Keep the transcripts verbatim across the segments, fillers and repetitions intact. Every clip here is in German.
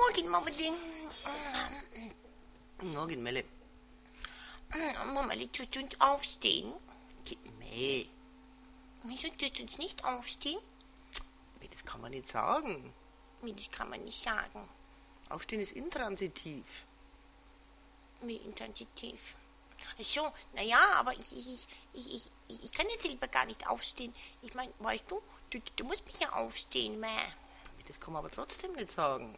Morgen, Mama. Morgen, Melle. Mama, tust du uns aufstehen? Nee. Wieso tust du uns nicht aufstehen? Das kann man nicht sagen. Wie, das kann man nicht sagen. Aufstehen ist intransitiv. Wie intransitiv? Ach so, naja, aber ich, ich, ich, ich, ich, ich kann jetzt selber gar nicht aufstehen. Ich meine, weißt du, du, du musst mich ja aufstehen, meh. Das kann man aber trotzdem nicht sagen.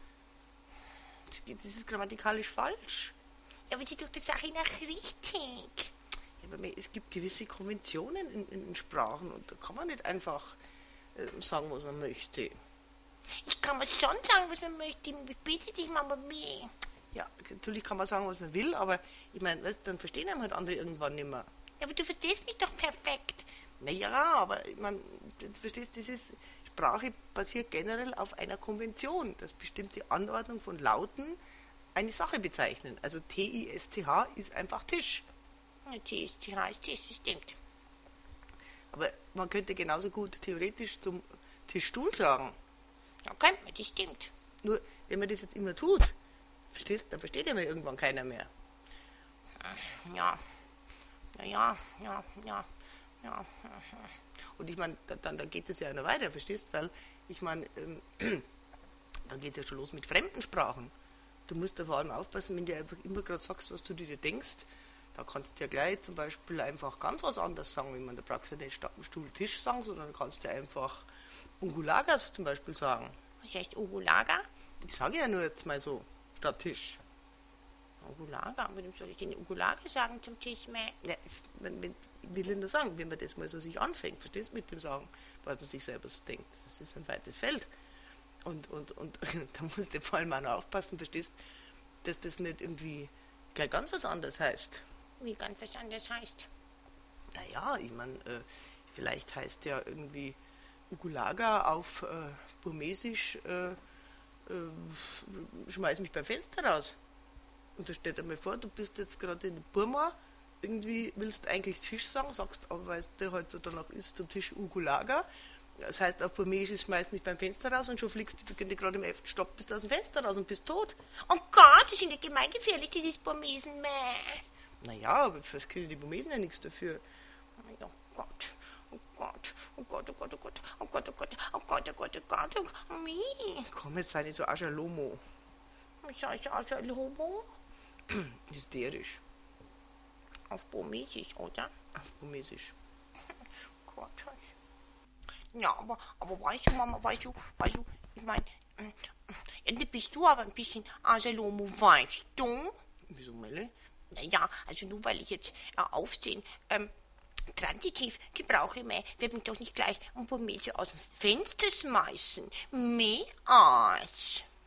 Das, das ist grammatikalisch falsch. Ja, aber sie tut die Sache nach richtig. Ja, aber es gibt gewisse Konventionen in, in Sprachen und da kann man nicht einfach äh, sagen, was man möchte. Ich kann mir schon sagen, was man möchte. Ich bitte dich, Mama, mehr. Ja, natürlich kann man sagen, was man will, aber ich meine, weißt, dann verstehen einem halt andere irgendwann nicht mehr. Ja, aber du verstehst mich doch perfekt. Naja, aber ich meine, du verstehst, das ist, Sprache basiert generell auf einer Konvention, dass bestimmte Anordnung von Lauten eine Sache bezeichnen. Also T I S C H ist einfach Tisch. Ja, T S C H ist Tisch, das stimmt. Aber man könnte genauso gut theoretisch zum Tischstuhl sagen. Ja, könnte man, das stimmt. Nur, wenn man das jetzt immer tut, verstehst, dann versteht ja mal irgendwann keiner mehr. Ja, ja, ja, ja, ja, ja. Und ich meine, dann, dann geht es ja noch weiter, verstehst? Weil, ich meine, ähm, dann geht es ja schon los mit fremden Sprachen. Du musst da vor allem aufpassen, wenn du einfach immer gerade sagst, was du dir denkst, da kannst du ja gleich zum Beispiel einfach ganz was anderes sagen, wenn man da brauchst du nicht statt dem Stuhl Tisch sagen, sondern kannst du einfach Ungulagas zum Beispiel sagen. Was heißt Ungulaga? Ich sage ja nur jetzt mal so, statt Tisch. Ungulaga? Warum soll ich denn Ungulaga sagen zum Tisch mehr? Ja, wenn, wenn, ich will nur sagen, wenn man das mal so sich anfängt, verstehst du, mit dem Sagen, was man sich selber so denkt, das ist ein weites Feld. Und, und, und da musst du vor allem auch noch aufpassen, verstehst, dass das nicht irgendwie gleich ganz was anderes heißt. Wie ganz was anderes heißt? Naja, ich meine, äh, vielleicht heißt ja irgendwie Ugulaga auf äh, Burmesisch, äh, äh, schmeiß mich beim Fenster raus. Und da steht einmal vor, du bist jetzt gerade in Burma, irgendwie willst du eigentlich Tisch sagen, sagst aber, weil es dir halt so danach ist, zum Tisch Ugulaga. Das heißt, auf Burmesisch schmeißt mich beim Fenster raus und schon fliegst du gerade im elften Stock, bist aus dem Fenster raus und bist tot. Oh Gott, das sind ja gemeingefährlich, dieses Burmesen, meh. Naja, aber das können die Burmesen ja nichts dafür. Oh Gott, oh Gott, oh Gott, oh Gott, oh Gott, oh Gott, oh Gott, oh Gott, oh Gott, oh Gott, oh Gott, oh Komm, jetzt sei nicht so Aschalomo. Was heißt Aschalomo? Hysterisch. Auf Burmesisch, oder? Auf Burmesisch. Gott, was? Ja, aber, aber weißt du, Mama, weißt du, weißt du, ich meine, äh, bist du aber ein bisschen Aschalomo, weißt du? Wieso, Melle? Naja, also nur weil ich jetzt äh, aufstehen, ähm, transitiv gebrauche mehr, wird mich doch nicht gleich ein Burmese aus dem Fenster schmeißen. Mehr als.